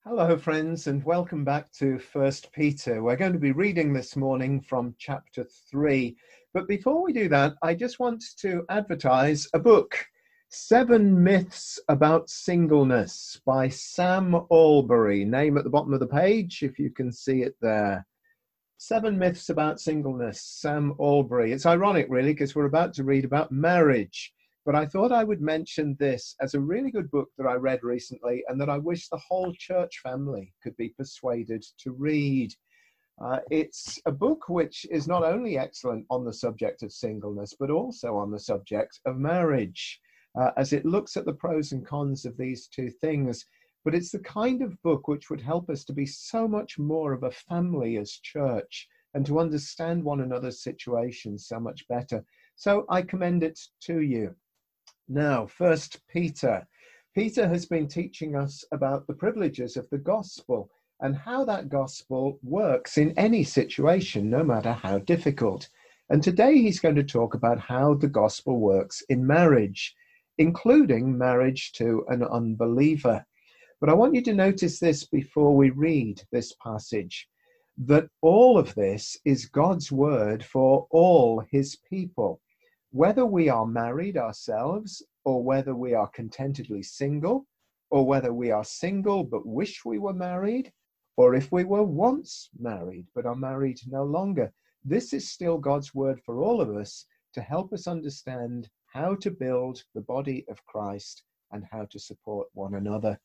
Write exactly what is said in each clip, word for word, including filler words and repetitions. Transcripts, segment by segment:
Hello, friends, and welcome back to First Peter. We're going to be reading this morning from chapter three. But before we do that, I just want to advertise a book, Seven Myths About Singleness by Sam Allberry. Name at the bottom of the page, if you can see it there. Seven Myths About Singleness, Sam Allberry. It's ironic, really, because we're about to read about marriage. But I thought I would mention this as a really good book that I read recently and that I wish the whole church family could be persuaded to read. Uh, it's a book which is not only excellent on the subject of singleness, but also on the subject of marriage, uh, as it looks at the pros and cons of these two things. But it's the kind of book which would help us to be so much more of a family as church and to understand one another's situations so much better. So I commend it to you. Now, First Peter. Peter has been teaching us about the privileges of the gospel and how that gospel works in any situation, no matter how difficult. And today he's going to talk about how the gospel works in marriage, including marriage to an unbeliever. But I want you to notice this before we read this passage, that all of this is God's word for all his people. Whether we are married ourselves, or whether we are contentedly single, or whether we are single but wish we were married, or if we were once married but are married no longer, this is still God's word for all of us to help us understand how to build the body of Christ and how to support one another.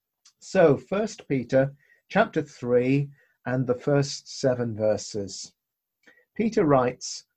So, First Peter chapter three and the first seven verses. Peter writes,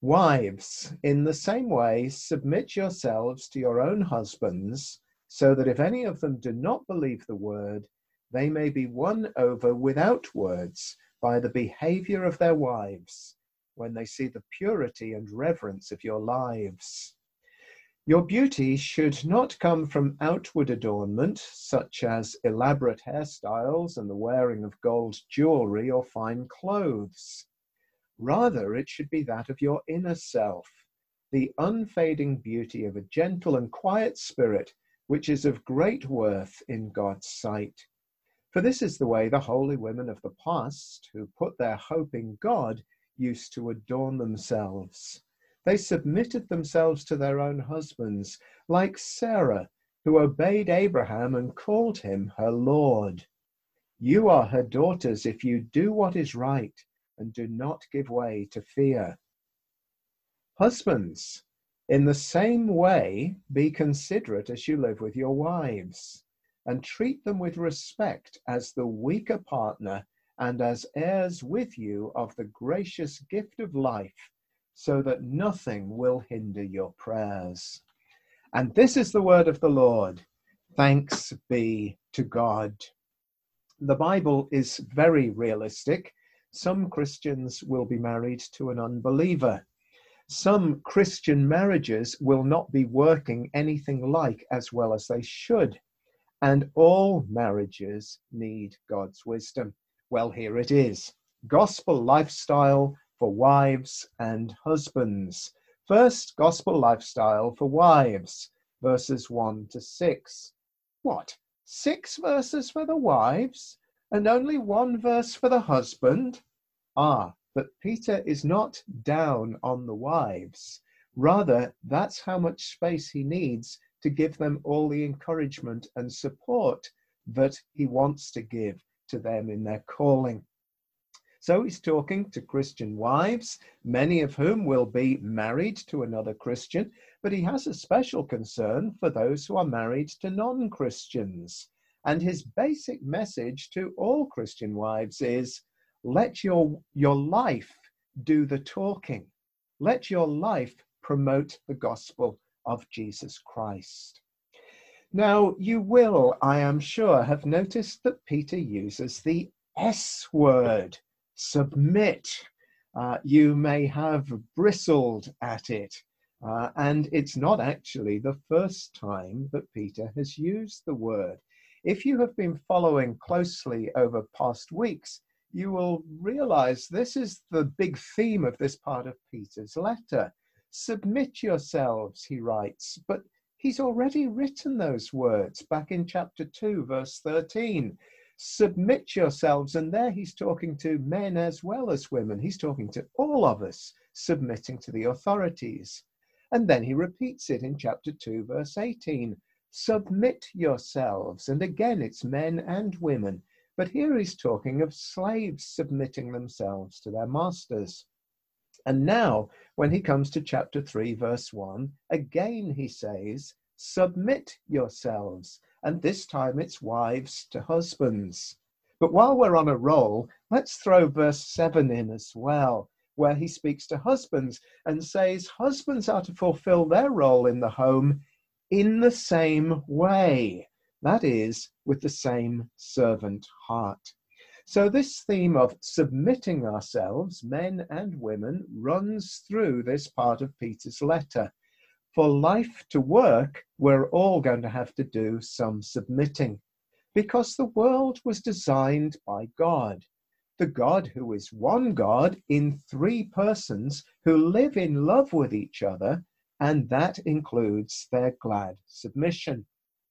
"Wives, in the same way, submit yourselves to your own husbands, so that if any of them do not believe the word, they may be won over without words by the behavior of their wives, when they see the purity and reverence of your lives. Your beauty should not come from outward adornment, such as elaborate hairstyles and the wearing of gold jewelry or fine clothes. Rather, it should be that of your inner self, the unfading beauty of a gentle and quiet spirit, which is of great worth in God's sight. For this is the way the holy women of the past, who put their hope in God, used to adorn themselves. They submitted themselves to their own husbands, like Sarah, who obeyed Abraham and called him her Lord. You are her daughters if you do what is right, and do not give way to fear. Husbands, in the same way, be considerate as you live with your wives, and treat them with respect as the weaker partner and as heirs with you of the gracious gift of life, so that nothing will hinder your prayers. And this is the word of the Lord. Thanks be to God." The Bible is very realistic. Some Christians will be married to an unbeliever. Some Christian marriages will not be working anything like as well as they should. And all marriages need God's wisdom. Well, here it is. Gospel lifestyle for wives and husbands. First, gospel lifestyle for wives, verses one to six. What? Six verses for the wives? And only one verse for the husband? Ah, but Peter is not down on the wives. Rather, that's how much space he needs to give them all the encouragement and support that he wants to give to them in their calling. So he's talking to Christian wives, many of whom will be married to another Christian, but he has a special concern for those who are married to non-Christians. And his basic message to all Christian wives is, let your, your life do the talking. Let your life promote the gospel of Jesus Christ. Now, you will, I am sure, have noticed that Peter uses the S word, submit. Uh, you may have bristled at it. Uh, and it's not actually the first time that Peter has used the word. If you have been following closely over past weeks, you will realize this is the big theme of this part of Peter's letter. Submit yourselves, he writes, but he's already written those words back in chapter two, verse thirteen. Submit yourselves. And there he's talking to men as well as women. He's talking to all of us, submitting to the authorities. And then he repeats it in chapter two, verse eighteen. Submit yourselves. And again, it's men and women. But here he's talking of slaves submitting themselves to their masters. And now, when he comes to chapter three, verse one, again he says, submit yourselves. And this time it's wives to husbands. But while we're on a roll, let's throw verse seven in as well, where he speaks to husbands and says, husbands are to fulfill their role in the home in the same way. That is, with the same servant heart. So this theme of submitting ourselves, men and women, runs through this part of Peter's letter. For life to work, we're all going to have to do some submitting, because the world was designed by God. The God who is one God in three persons who live in love with each other, and that includes their glad submission.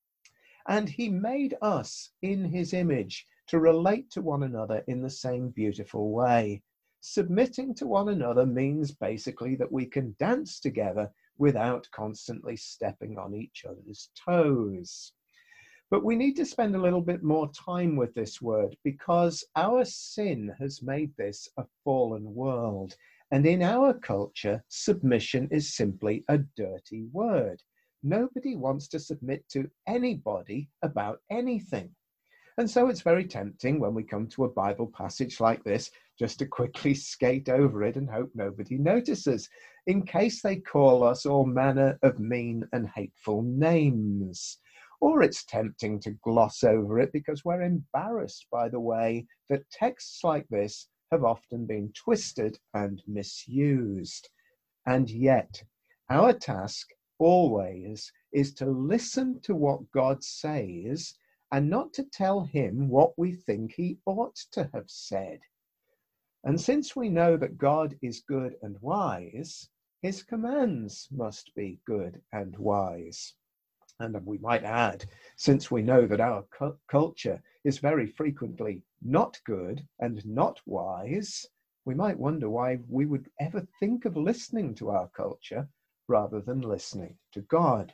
And he made us in his image to relate to one another in the same beautiful way. Submitting to one another means basically that we can dance together without constantly stepping on each other's toes. But we need to spend a little bit more time with this word, because our sin has made this a fallen world. And in our culture, submission is simply a dirty word. Nobody wants to submit to anybody about anything. And so it's very tempting when we come to a Bible passage like this, just to quickly skate over it and hope nobody notices, in case they call us all manner of mean and hateful names. Or it's tempting to gloss over it because we're embarrassed by the way that texts like this have often been twisted and misused. And yet, our task always is to listen to what God says and not to tell him what we think he ought to have said. And since we know that God is good and wise, his commands must be good and wise. And we might add, since we know that our cu- culture is very frequently not good and not wise, we might wonder why we would ever think of listening to our culture rather than listening to God.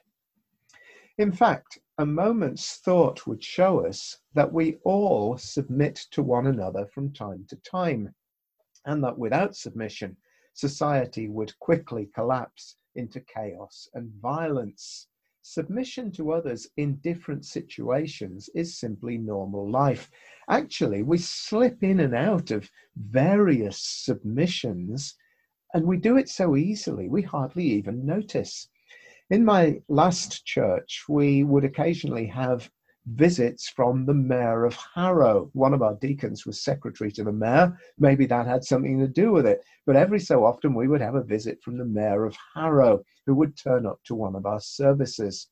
In fact, a moment's thought would show us that we all submit to one another from time to time, and that without submission, society would quickly collapse into chaos and violence. Submission to others in different situations is simply normal life. Actually, we slip in and out of various submissions, and we do it so easily, we hardly even notice. In my last church, we would occasionally have visits from the mayor of Harrow. One of our deacons was secretary to the mayor. Maybe that had something to do with it. But every so often we would have a visit from the mayor of Harrow, who would turn up to one of our services.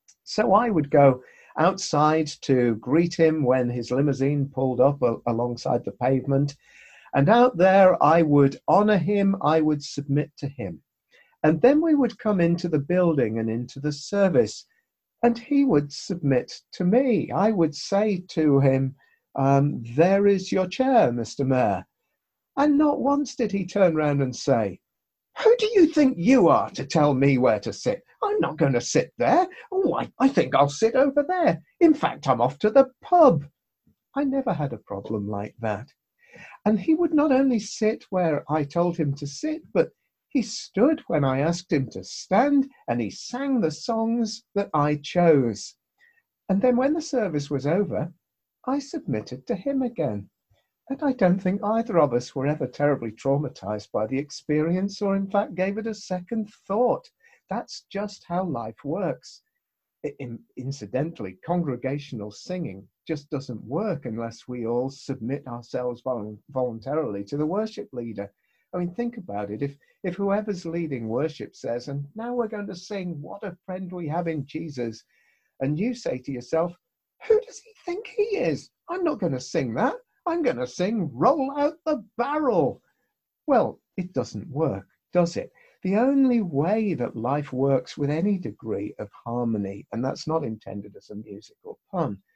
So I would go outside to greet him when his limousine pulled up a- alongside the pavement. And out there I would honor him, I would submit to him. And then we would come into the building and into the service, and he would submit to me. I would say to him, um, there is your chair, Mister Mayor. And not once did he turn round and say, who do you think you are to tell me where to sit? I'm not going to sit there. Oh, I, I think I'll sit over there. In fact, I'm off to the pub. I never had a problem like that. And he would not only sit where I told him to sit, but he stood when I asked him to stand, and he sang the songs that I chose. And then when the service was over, I submitted to him again. And I don't think either of us were ever terribly traumatized by the experience, or in fact gave it a second thought. That's just how life works. In, incidentally, congregational singing just doesn't work unless we all submit ourselves volu- voluntarily to the worship leader. I mean, think about it. If if whoever's leading worship says, and now we're going to sing What a Friend We Have in Jesus, and you say to yourself, who does he think he is? I'm not going to sing that. I'm going to sing Roll Out the Barrel. Well, it doesn't work, does it? The only way that life works with any degree of harmony, and that's not intended as a musical pun,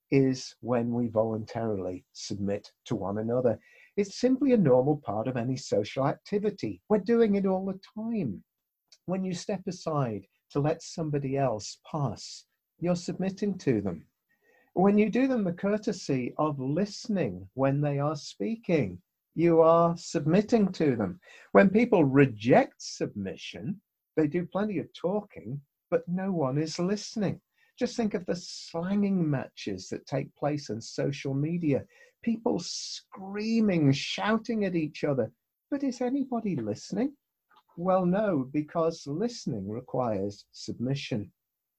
is when we voluntarily submit to one another. It's simply a normal part of any social activity. We're doing it all the time. When you step aside to let somebody else pass, you're submitting to them. When you do them the courtesy of listening when they are speaking, you are submitting to them. When people reject submission, they do plenty of talking, but no one is listening. Just think of the slanging matches that take place on social media. People screaming, shouting at each other. But is anybody listening? Well, no, because listening requires submission.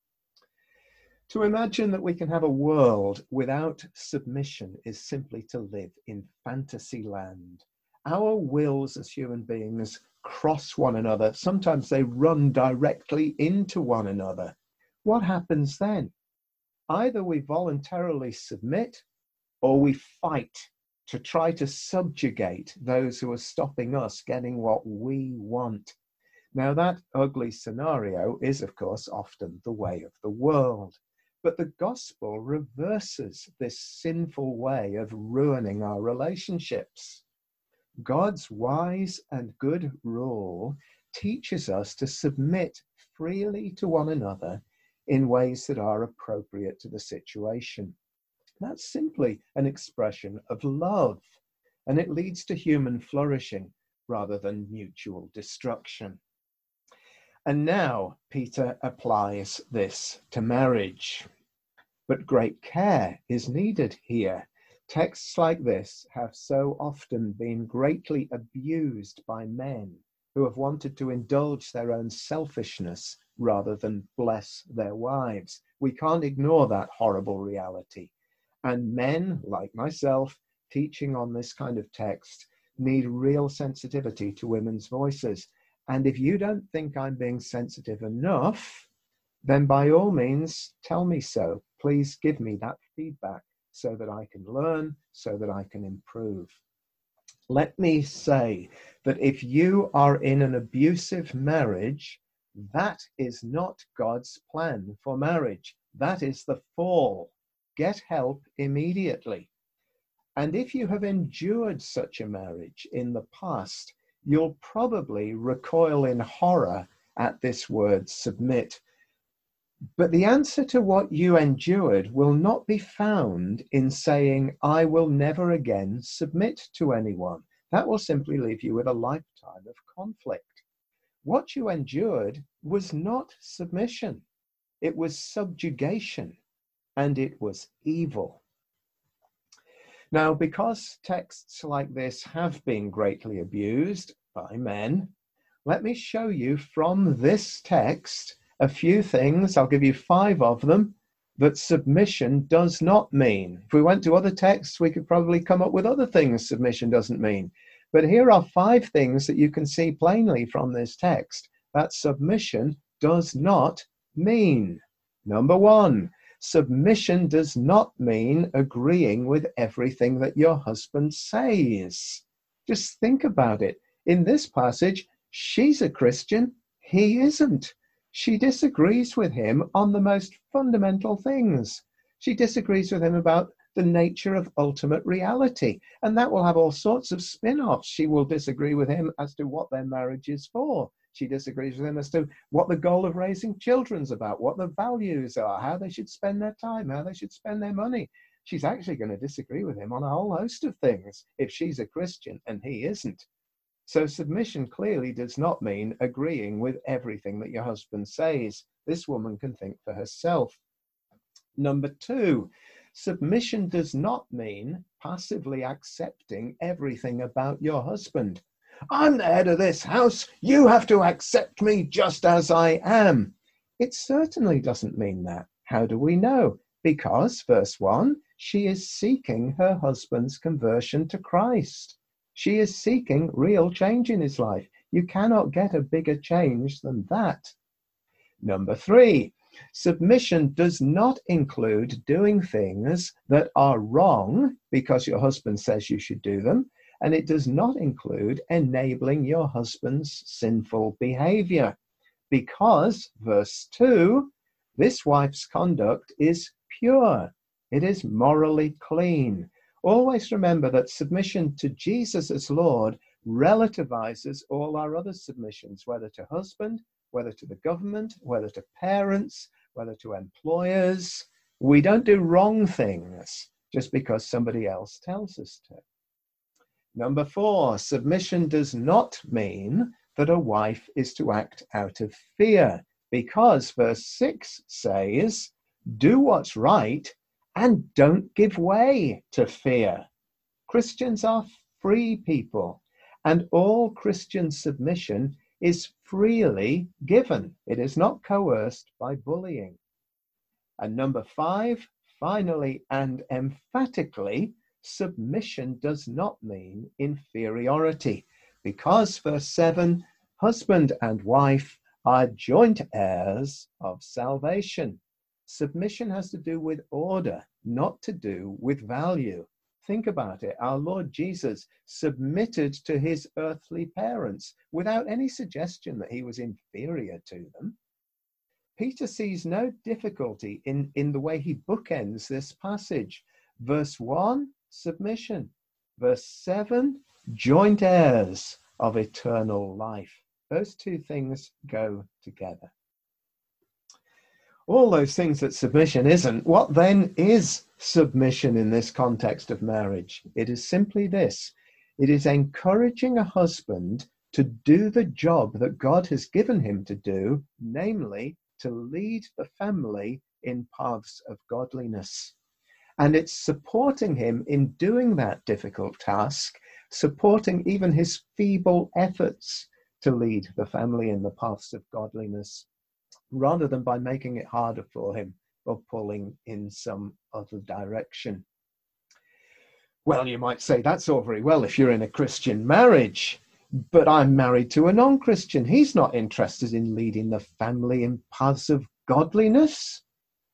To imagine that we can have a world without submission is simply to live in fantasy land. Our wills as human beings cross one another. Sometimes they run directly into one another. What happens then? Either we voluntarily submit or we fight to try to subjugate those who are stopping us getting what we want. Now, that ugly scenario is, of course, often the way of the world. But the gospel reverses this sinful way of ruining our relationships. God's wise and good rule teaches us to submit freely to one another in ways that are appropriate to the situation. That's simply an expression of love, and it leads to human flourishing rather than mutual destruction. And now Peter applies this to marriage. But great care is needed here. Texts like this have so often been greatly abused by men who have wanted to indulge their own selfishness rather than bless their wives. We can't ignore that horrible reality. And men, like myself, teaching on this kind of text, need real sensitivity to women's voices. And if you don't think I'm being sensitive enough, then by all means, tell me so. Please give me that feedback so that I can learn, so that I can improve. Let me say that if you are in an abusive marriage, that is not God's plan for marriage. That is the fall. Get help immediately. And if you have endured such a marriage in the past, you'll probably recoil in horror at this word submit. But the answer to what you endured will not be found in saying, I will never again submit to anyone. That will simply leave you with a lifetime of conflict. What you endured was not submission. It was subjugation, and it was evil. Now, because texts like this have been greatly abused by men, let me show you from this text a few things, I'll give you five of them, that submission does not mean. If we went to other texts, we could probably come up with other things submission doesn't mean. But here are five things that you can see plainly from this text that submission does not mean. Number one, submission does not mean agreeing with everything that your husband says. Just think about it. In this passage, she's a Christian, he isn't. She disagrees with him on the most fundamental things. She disagrees with him about the nature of ultimate reality, and that will have all sorts of spin-offs. She will disagree with him as to what their marriage is for. She disagrees with him as to what the goal of raising children's about, what the values are, how they should spend their time, how they should spend their money. She's actually going to disagree with him on a whole host of things if she's a Christian and he isn't. So submission clearly does not mean agreeing with everything that your husband says. This woman can think for herself. Number two, submission does not mean passively accepting everything about your husband. I'm the head of this house. You have to accept me just as I am. It certainly doesn't mean that. How do we know? Because, verse one, she is seeking her husband's conversion to Christ. She is seeking real change in his life. You cannot get a bigger change than that. Number three, submission does not include doing things that are wrong because your husband says you should do them, and it does not include enabling your husband's sinful behavior. Because, verse two, this wife's conduct is pure. It is morally clean. Always remember that submission to Jesus as Lord relativizes all our other submissions, whether to husband, whether to the government, whether to parents, whether to employers. We don't do wrong things just because somebody else tells us to. Number four, submission does not mean that a wife is to act out of fear, because verse six says, do what's right and don't give way to fear. Christians are free people, and all Christian submission is freely given. It is not coerced by bullying. And number five, finally and emphatically, submission does not mean inferiority, because verse seven, husband and wife are joint heirs of salvation. Submission has to do with order, not to do with value. Think about it. Our Lord Jesus submitted to his earthly parents without any suggestion that he was inferior to them. Peter sees no difficulty in, in the way he bookends this passage. Verse one, submission. Verse seven, joint heirs of eternal life. Those two things go together. All those things that submission isn't, what then is submission in this context of marriage? It is simply this. It is encouraging a husband to do the job that God has given him to do, namely to lead the family in paths of godliness. And it's supporting him in doing that difficult task, supporting even his feeble efforts to lead the family in the paths of godliness, rather than by making it harder for him or pulling in some other direction. Well, you might say that's all very well if you're in a Christian marriage, but I'm married to a non-Christian. He's not interested in leading the family in paths of godliness.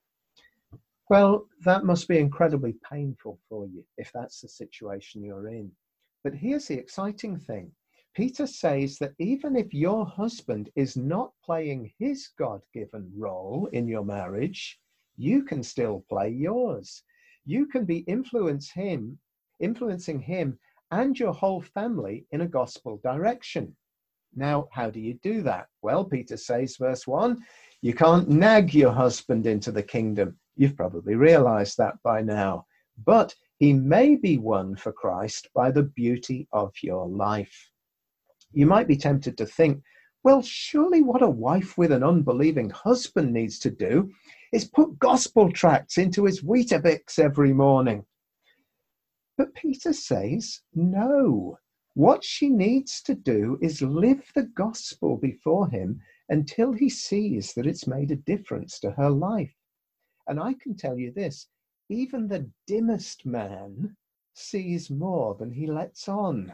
Well, that must be incredibly painful for you if that's the situation you're in. But here's the exciting thing. Peter says that even if your husband is not playing his God-given role in your marriage, you can still play yours. You can be influence him, influencing him and your whole family in a gospel direction. Now, how do you do that? Well, Peter says, verse one, you can't nag your husband into the kingdom. You've probably realized that by now. But he may be won for Christ by the beauty of your life. You might be tempted to think, well, surely what a wife with an unbelieving husband needs to do is put gospel tracts into his Weetabix every morning. But Peter says, no. What she needs to do is live the gospel before him until he sees that it's made a difference to her life. And I can tell you this, even the dimmest man sees more than he lets on.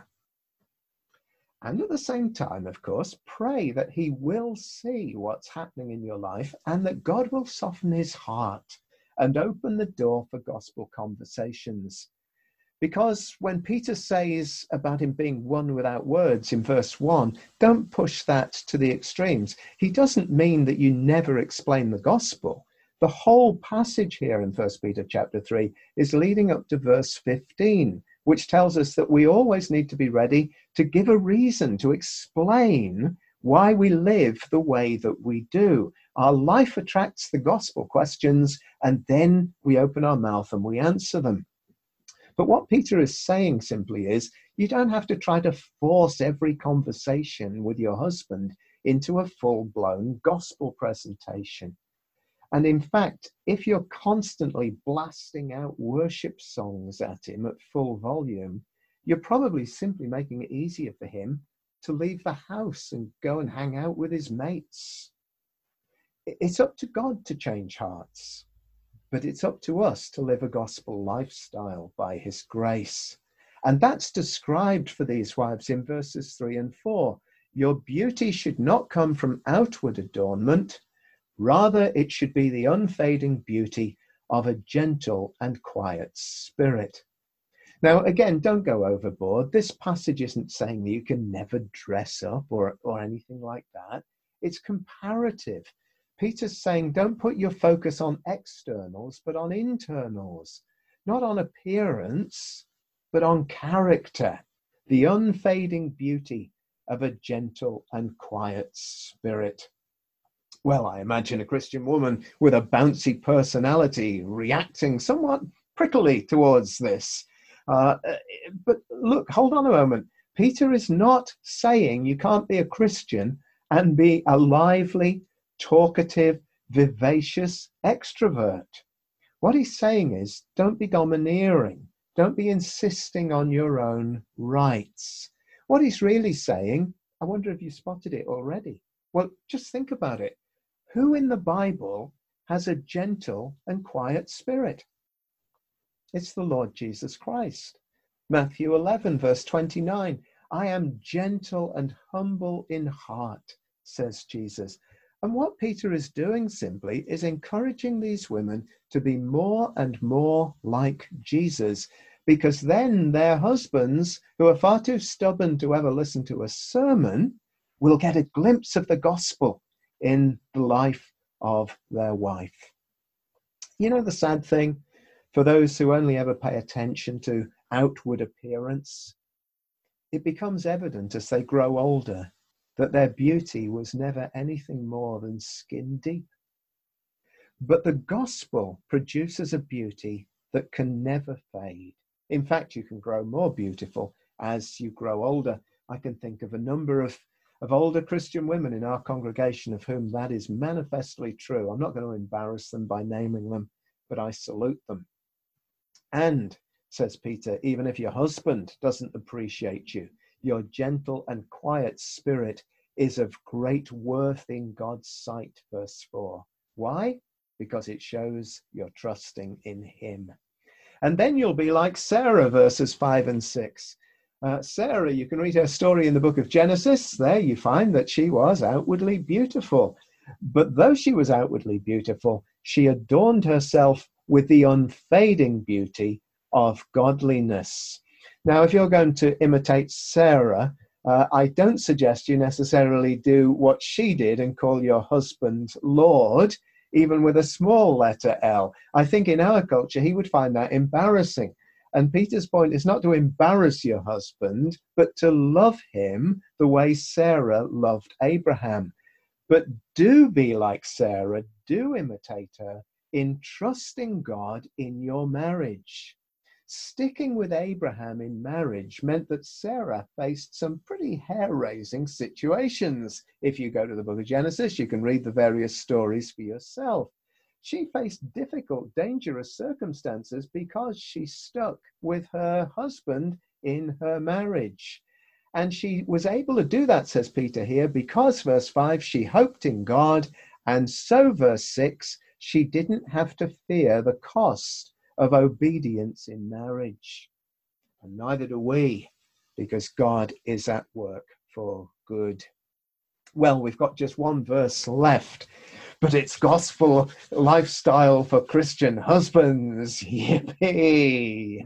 And at the same time, of course, pray that he will see what's happening in your life and that God will soften his heart and open the door for gospel conversations. Because when Peter says about him being won without words in verse one, don't push that to the extremes. He doesn't mean that you never explain the gospel. The whole passage here in First Peter chapter three is leading up to verse fifteen, which tells us that we always need to be ready to give a reason, to explain why we live the way that we do. Our life attracts the gospel questions, and then we open our mouth and we answer them. But what Peter is saying simply is, you don't have to try to force every conversation with your husband into a full-blown gospel presentation. And in fact, if you're constantly blasting out worship songs at him at full volume, you're probably simply making it easier for him to leave the house and go and hang out with his mates. It's up to God to change hearts, but it's up to us to live a gospel lifestyle by his grace. And that's described for these wives in verses three and four. Your beauty should not come from outward adornment. Rather, it should be the unfading beauty of a gentle and quiet spirit. Now, again, don't go overboard. This passage isn't saying that you can never dress up or, or anything like that. It's comparative. Peter's saying, don't put your focus on externals, but on internals, not on appearance, but on character, the unfading beauty of a gentle and quiet spirit. Well, I imagine a Christian woman with a bouncy personality reacting somewhat prickly towards this. Uh, but look, hold on a moment. Peter is not saying you can't be a Christian and be a lively, talkative, vivacious extrovert. What he's saying is, don't be domineering. Don't be insisting on your own rights. What he's really saying, I wonder if you spotted it already. Well, just think about it. Who in the Bible has a gentle and quiet spirit? It's the Lord Jesus Christ. Matthew eleven, verse twenty-nine. I am gentle and humble in heart, says Jesus. And what Peter is doing simply is encouraging these women to be more and more like Jesus, because then their husbands, who are far too stubborn to ever listen to a sermon, will get a glimpse of the gospel in the life of their wife. You know the sad thing, for those who only ever pay attention to outward appearance, it becomes evident as they grow older that their beauty was never anything more than skin deep. But the gospel produces a beauty that can never fade. In fact, you can grow more beautiful as you grow older. I can think of a number of, of older Christian women in our congregation of whom that is manifestly true. I'm not going to embarrass them by naming them, but I salute them. And, says Peter, even if your husband doesn't appreciate you, your gentle and quiet spirit is of great worth in God's sight, verse four. Why? Because it shows you're trusting in him. And then you'll be like Sarah, verses five and six. Uh, Sarah, you can read her story in the book of Genesis. There you find that she was outwardly beautiful. But though she was outwardly beautiful, she adorned herself with the unfading beauty of godliness. Now, if you're going to imitate Sarah, uh, I don't suggest you necessarily do what she did and call your husband Lord, even with a small letter L. I think in our culture, he would find that embarrassing. And Peter's point is not to embarrass your husband, but to love him the way Sarah loved Abraham. But do be like Sarah, do imitate her in trusting God in your marriage. Sticking with Abraham in marriage meant that Sarah faced some pretty hair-raising situations. If you go to the book of Genesis, you can read the various stories for yourself. She faced difficult, dangerous circumstances because she stuck with her husband in her marriage. And she was able to do that, says Peter here, because, verse five, she hoped in God, and so, verse six, she didn't have to fear the cost of obedience in marriage. And neither do we, because God is at work for good. Well, we've got just one verse left, but it's gospel lifestyle for Christian husbands. Yippee!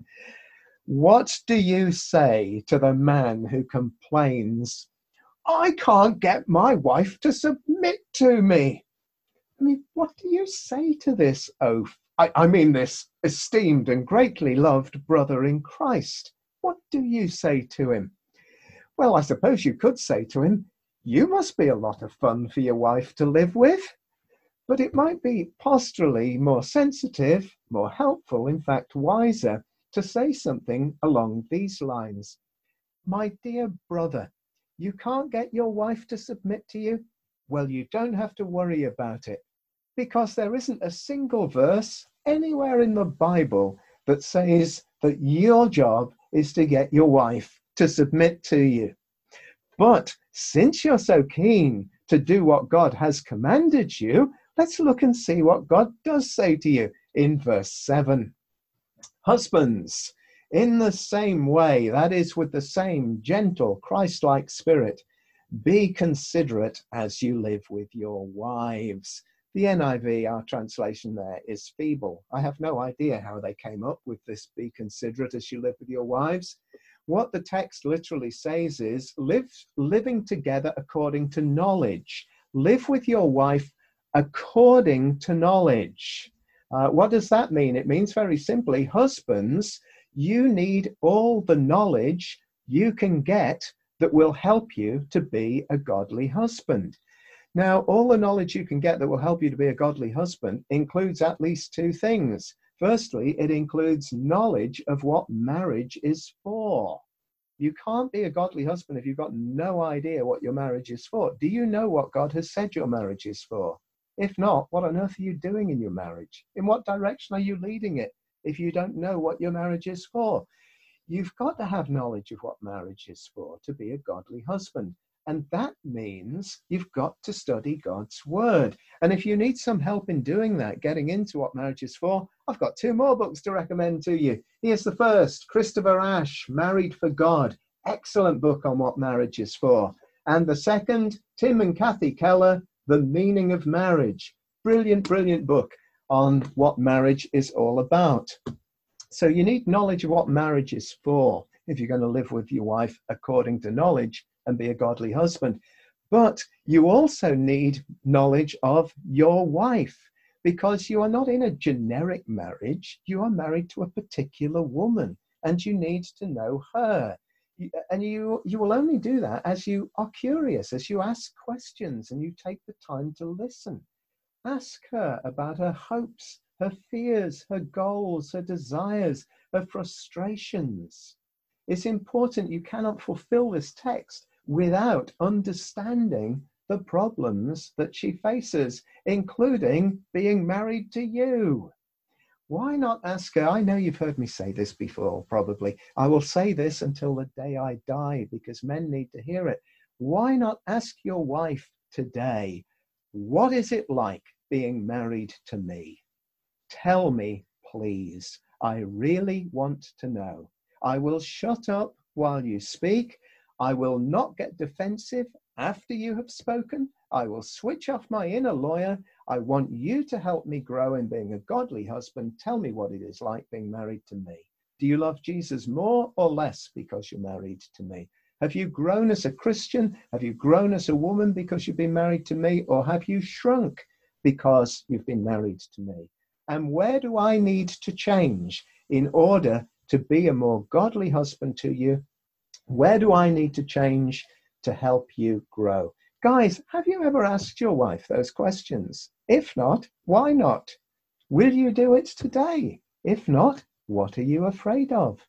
What do you say to the man who complains, I can't get my wife to submit to me? I mean, what do you say to this oaf? I, I mean, this esteemed and greatly loved brother in Christ. What do you say to him? Well, I suppose you could say to him, you must be a lot of fun for your wife to live with. But it might be posturally more sensitive, more helpful, in fact wiser, to say something along these lines. My dear brother, you can't get your wife to submit to you? Well, you don't have to worry about it, because there isn't a single verse anywhere in the Bible that says that your job is to get your wife to submit to you. But since you're so keen to do what God has commanded you, let's look and see what God does say to you in verse seven. Husbands, in the same way, that is, with the same gentle, Christ-like spirit, be considerate as you live with your wives. The N I V, our translation there, is feeble. I have no idea how they came up with this, be considerate as you live with your wives. What the text literally says is, live living together according to knowledge. Live with your wife according to knowledge. Uh, what does that mean? It means very simply, husbands, you need all the knowledge you can get that will help you to be a godly husband. Now, all the knowledge you can get that will help you to be a godly husband includes at least two things. Firstly, it includes knowledge of what marriage is for. You can't be a godly husband if you've got no idea what your marriage is for. Do you know what God has said your marriage is for? If not, what on earth are you doing in your marriage? In what direction are you leading it if you don't know what your marriage is for? You've got to have knowledge of what marriage is for to be a godly husband. And that means you've got to study God's word. And if you need some help in doing that, getting into what marriage is for, I've got two more books to recommend to you. Here's the first, Christopher Ash, Married for God. Excellent book on what marriage is for. And the second, Tim and Kathy Keller, The Meaning of Marriage. Brilliant, brilliant book on what marriage is all about. So you need knowledge of what marriage is for if you're going to live with your wife according to knowledge and be a godly husband. But you also need knowledge of your wife, because you are not in a generic marriage. You are married to a particular woman, and you need to know her. And you, you will only do that as you are curious, as you ask questions and you take the time to listen. Ask her about her hopes, her fears, her goals, her desires, her frustrations. It's important. You cannot fulfill this text without understanding the problems that she faces, including being married to you. Why not ask her? I know you've heard me say this before, probably. I will say this until the day I die, because men need to hear it. Why not ask your wife today, what is it like being married to me? Tell me, please. I really want to know. I will shut up while you speak. I will not get defensive after you have spoken. I will switch off my inner lawyer. I want you to help me grow in being a godly husband. Tell me what it is like being married to me. Do you love Jesus more or less because you're married to me? Have you grown as a Christian? Have you grown as a woman because you've been married to me? Or have you shrunk because you've been married to me? And where do I need to change in order to be a more godly husband to you? Where do I need to change to help you grow? Guys, have you ever asked your wife those questions? If not, why not? Will you do it today? If not, what are you afraid of?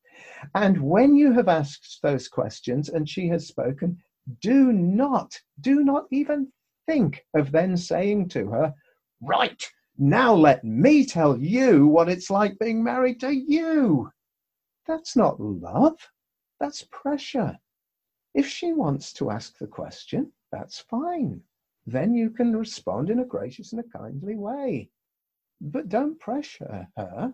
And when you have asked those questions and she has spoken, do not, do not even think of then saying to her, right, now let me tell you what it's like being married to you. That's not love. That's pressure. If she wants to ask the question, that's fine. Then you can respond in a gracious and a kindly way. But don't pressure her.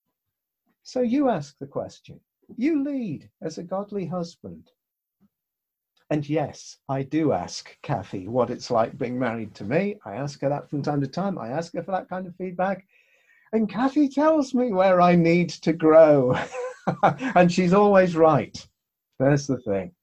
So you ask the question. You lead as a godly husband. And yes, I do ask Kathy what it's like being married to me. I ask her that from time to time. I ask her for that kind of feedback. And Kathy tells me where I need to grow. And she's always right. There's the thing.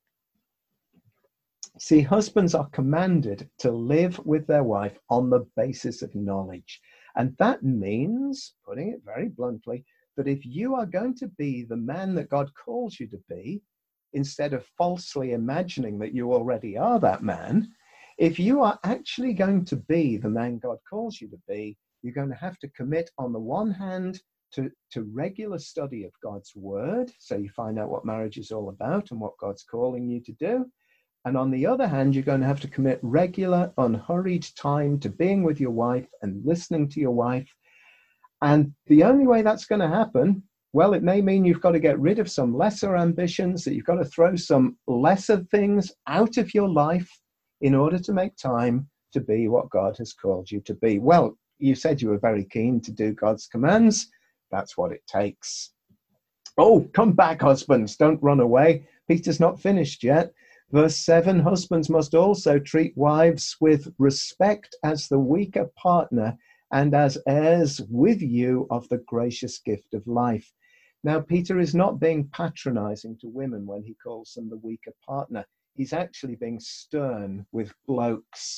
See, husbands are commanded to live with their wife on the basis of knowledge. And that means, putting it very bluntly, that if you are going to be the man that God calls you to be, instead of falsely imagining that you already are that man, if you are actually going to be the man God calls you to be, you're going to have to commit, on the one hand, to, to regular study of God's word, so you find out what marriage is all about and what God's calling you to do. And on the other hand, you're going to have to commit regular, unhurried time to being with your wife and listening to your wife. And the only way that's going to happen, well, it may mean you've got to get rid of some lesser ambitions, that you've got to throw some lesser things out of your life in order to make time to be what God has called you to be. Well, you said you were very keen to do God's commands. That's what it takes. Oh, come back, husbands. Don't run away. Peter's not finished yet. Verse seven, husbands must also treat wives with respect as the weaker partner and as heirs with you of the gracious gift of life. Now, Peter is not being patronizing to women when he calls them the weaker partner. He's actually being stern with blokes.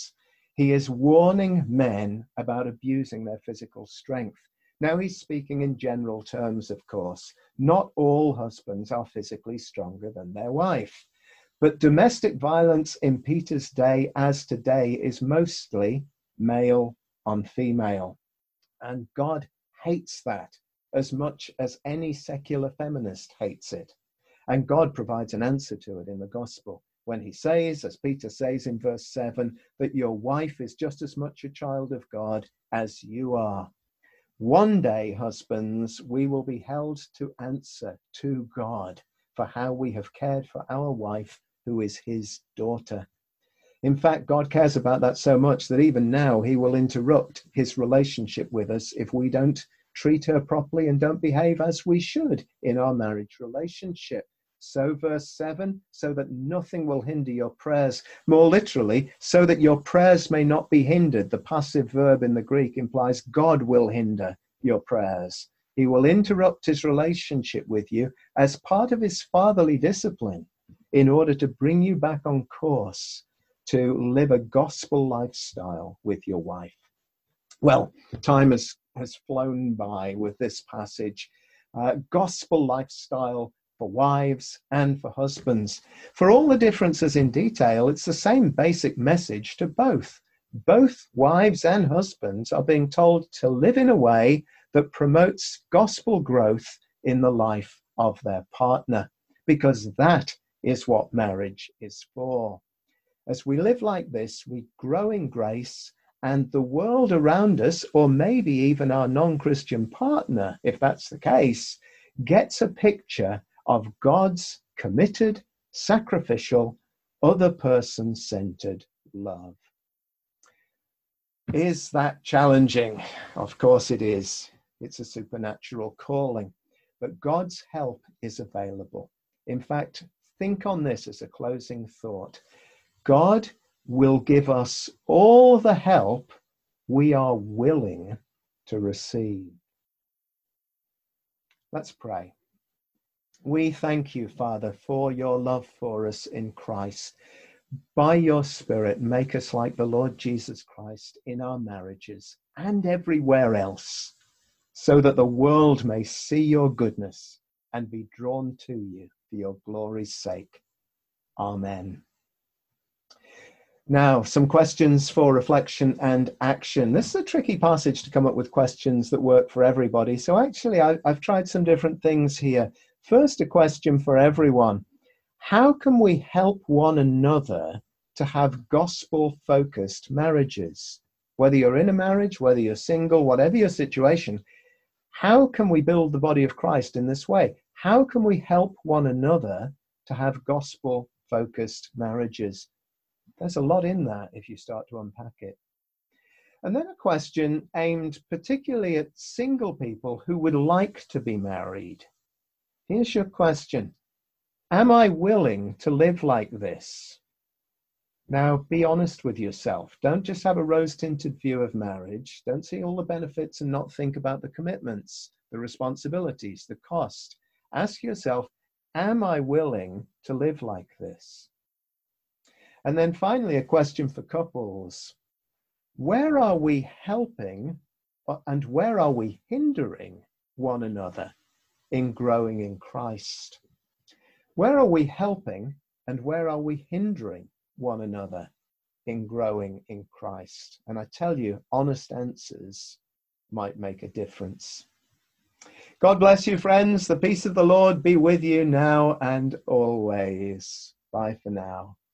He is warning men about abusing their physical strength. Now, he's speaking in general terms, of course. Not all husbands are physically stronger than their wife. But domestic violence in Peter's day, as today, is mostly male on female. And God hates that as much as any secular feminist hates it. And God provides an answer to it in the gospel when he says, as Peter says in verse seven, that your wife is just as much a child of God as you are. One day, husbands, we will be held to answer to God for how we have cared for our wife, who is his daughter. In fact, God cares about that so much that even now he will interrupt his relationship with us if we don't treat her properly and don't behave as we should in our marriage relationship. So verse seven, so that nothing will hinder your prayers. More literally, so that your prayers may not be hindered. The passive verb in the Greek implies God will hinder your prayers. He will interrupt his relationship with you as part of his fatherly discipline in order to bring you back on course to live a gospel lifestyle with your wife. Well, time has, has flown by with this passage. Uh, gospel lifestyle for wives and for husbands. For all the differences in detail, it's the same basic message to both. Both wives and husbands are being told to live in a way that promotes gospel growth in the life of their partner, because that is what marriage is for. As we live like this, we grow in grace, and the world around us, or maybe even our non-Christian partner, if that's the case, gets a picture of God's committed, sacrificial, other person-centered love. Is that challenging? Of course it is. It's a supernatural calling, but God's help is available. In fact, think on this as a closing thought. God will give us all the help we are willing to receive. Let's pray. We thank you, Father, for your love for us in Christ. By your Spirit, make us like the Lord Jesus Christ in our marriages and everywhere else, so that the world may see your goodness and be drawn to you for your glory's sake. Amen. Now, some questions for reflection and action. This is a tricky passage to come up with questions that work for everybody. So actually, I, I've tried some different things here. First, a question for everyone. How can we help one another to have gospel-focused marriages? Whether you're in a marriage, whether you're single, whatever your situation, how can we build the body of Christ in this way? How can we help one another to have gospel-focused marriages? There's a lot in that if you start to unpack it. And then a question aimed particularly at single people who would like to be married. Here's your question. Am I willing to live like this? Now, be honest with yourself. Don't just have a rose-tinted view of marriage. Don't see all the benefits and not think about the commitments, the responsibilities, the cost. Ask yourself, am I willing to live like this? And then finally, a question for couples. Where are we helping and where are we hindering one another in growing in Christ? Where are we helping and where are we hindering one another in growing in Christ? And I tell you, honest answers might make a difference. God bless you, friends. The peace of the Lord be with you now and always. Bye for now.